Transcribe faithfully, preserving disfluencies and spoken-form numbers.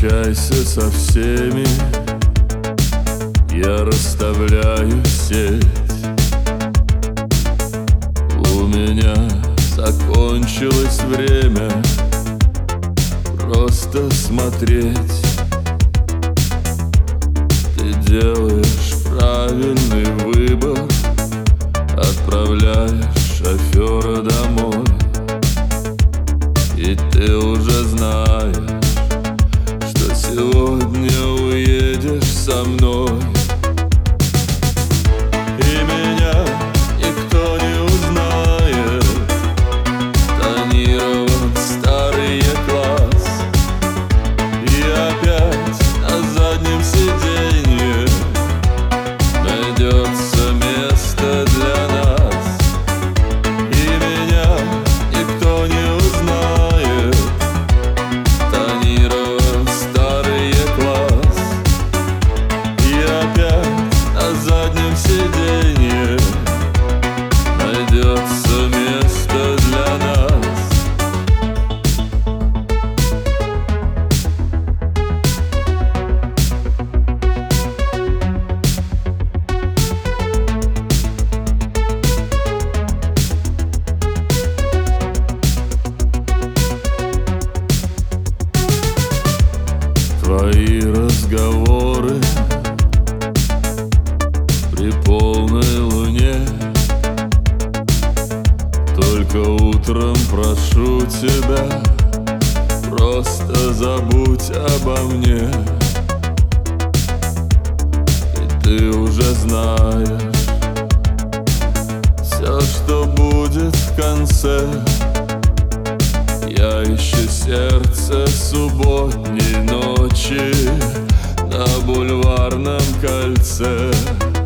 Прощайся со всеми, я расставляю сеть. У меня закончилось время просто смотреть. Ты делаешь правильный выбор, отправляешь шофера домой. И ты уже знаешь, что сегодня уедешь со мной. И меня никто не узнает. Тонирован старый класс. И опять на заднем сиденье найдется место для нас. И меня никто не узнает. Тонирован старый класс. И опять на заднем сиденье найдется место для нас. Твои разговоры при полной луне. Только утром прошу тебя, просто забудь обо мне. И ты уже знаешь все, что будет в конце. Я ищу сердце субботней ночи на бульварном кольце.